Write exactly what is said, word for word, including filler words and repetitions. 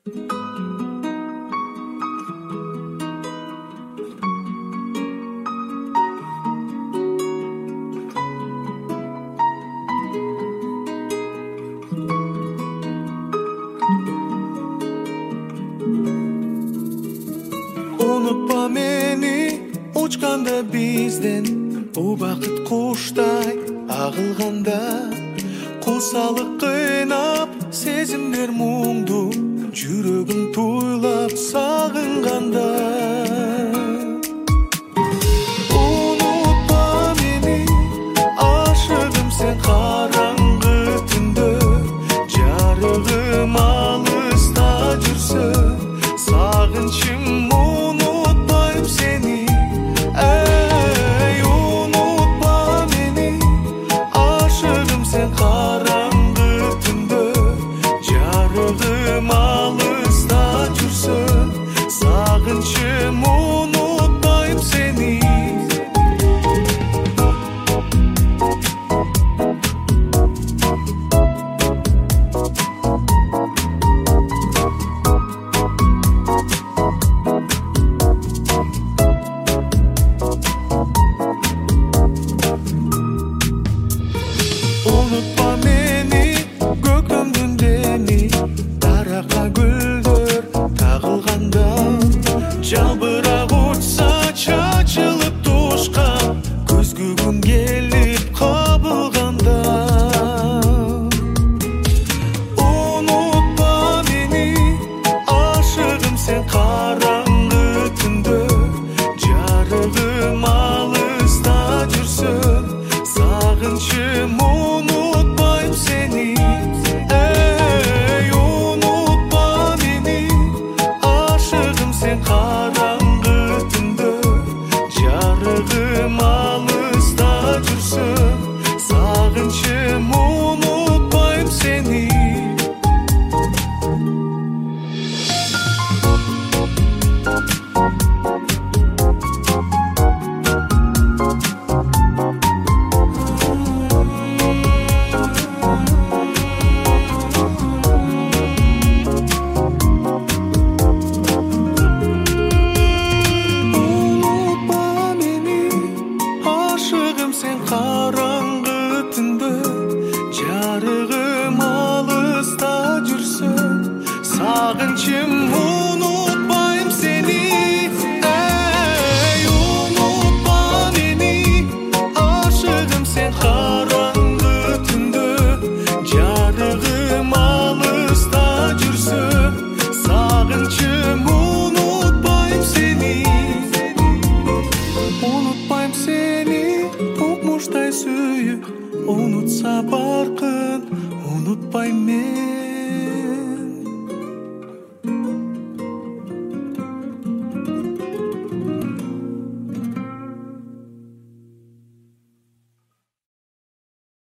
Unutma meni uçkanda bizden, ubakıt kuşтай ağılganda, кусалык кыйнап сезимдер муңду, жүрөгүм туйлап сагынганда. Unutma meni ашыгым сен караңгы түндө, жарыгым алыста жүрсө, сагынчым унутпайм сени. Эй, унутма мени ашыгым сен караңгы түндө, жарыгым алыста жүрсө, сагынчым унутпайм сени. Unutma meni көктөмдүн деми, даракка гүлдөр тагылганда, жалбырак учса чачылып тушкан, көзгүгүм келип кабылганда. Unutma meni ашыгым сен караңгы түндө, жарыгым алыста жүрсө, сагынчым унутпайм сени. Эй, унутма мени ашыгым сен караңгы түндө, жарыгым алыста жүрсө, сагынчым унутпайм сени. Ашыгым сен караңгы түндө, жарыгым алыста жүрсө, сагынчым унутпайм сени. Эй, унутма мени ашыгым сен караңгы түндө, жарыгым алыста жүрсө, сагынчым унутпайм сени. Unutpayım seni, kokmuşтай сүйүп, unutsa баркын, unutpayım мен.